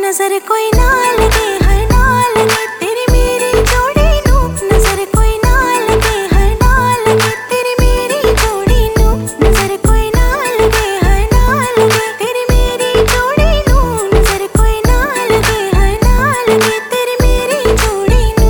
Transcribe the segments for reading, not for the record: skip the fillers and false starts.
नजर कोई ना लगे हर ना लगे तेरी मेरी जोड़ी नू, नजर कोई ना लगे हर ना लगे तेरी मेरी जोड़ी नू, नजर कोई ना लगे हर ना लगे तेरी मेरी जोड़ी नू, नजर कोई ना लगे हर ना लगे तेरी मेरी जोड़ी नू।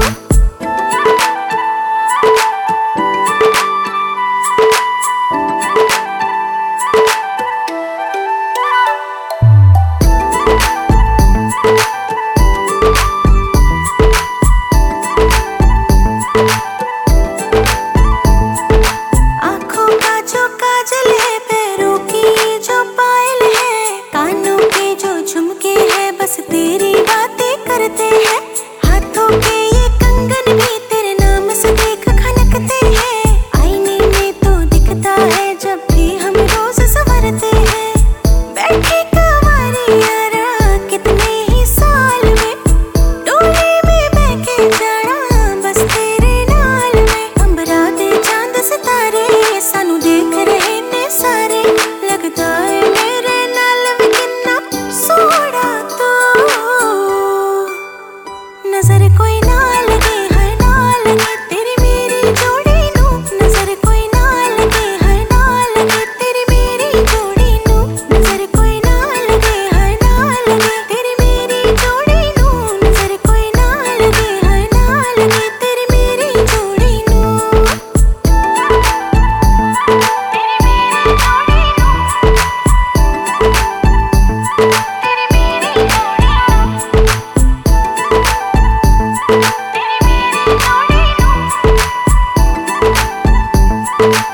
आँखों का जो काजल है, पैरों की जो पायल है, कानों के जो झुमके हैं, बस तेरी बातें करते हैं। हाथों के ये कंगन भी तेरे नाम से देख खनकते हैं। आईने में तो दिखता है जब भी हम रोज संवरते हैं। बैठे कंवरिया कितने ही साल में, डोली में बहके जाना बस तेरे नाल में। अंबरा दे चांद सितारे सानू देख रहे ने सारे, लगदा है मेरे नाल भी किन्ना सोहना तू। नजर कोई ना लगे हर ना लगे तेरी मेरी जोड़ी नू, नजर कोई ना लगे हर ना लगे तेरी मेरी जोड़ी नू, नजर कोई ना लगे हर ना लगे तेरी मेरी जोड़ी नू, नजर कोई ना लगे हर ना लगे तेरी मेरी जोड़ी नू। तेरी मेरी जोड़ी नू, तेरी मेरी जोड़ी नू, तेरी मेरी जोड़ी नू।